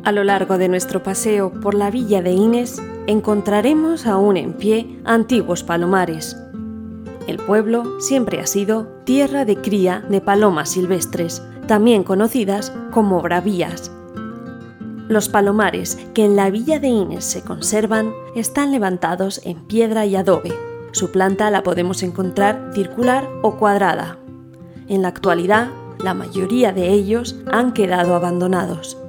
A lo largo de nuestro paseo por la villa de Ines, encontraremos aún en pie antiguos palomares. El pueblo siempre ha sido tierra de cría de palomas silvestres, también conocidas como bravías. Los palomares que en la villa de Ines se conservan están levantados en piedra y adobe. Su planta la podemos encontrar circular o cuadrada. En la actualidad, la mayoría de ellos han quedado abandonados.